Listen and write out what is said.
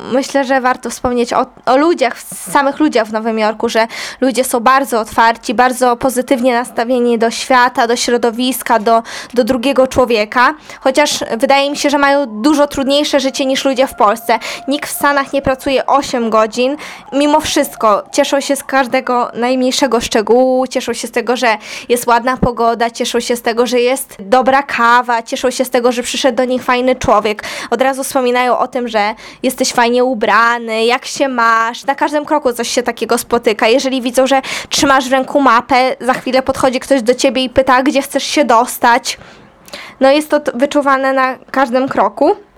myślę, że warto wspomnieć o ludziach, samych ludziach w Nowym Jorku, że ludzie są bardzo otwarci, bardzo pozytywnie nastawieni do świata, do środowiska, do drugiego człowieka, chociaż wydaje mi się, że mają dużo trudniejsze życie niż ludzie w Polsce. Nikt w Stanach nie pracuje 8 godzin, mimo wszystko cieszą się z każdego najmniejszego szczegółu, cieszą się z tego, że jest ładna pogoda, cieszą się z tego, że jest dobra kawa, cieszą się z tego, że przyszedł do nich fajny człowiek. Od razu wspominają o tym, że jesteś fajnie ubrany, jak się masz, na każdym kroku coś się takiego spotyka. Jeżeli widzą, że trzymasz w ręku mapę, za chwilę podchodzi ktoś do ciebie i pyta, gdzie chcesz się dostać. No jest to wyczuwane na każdym kroku.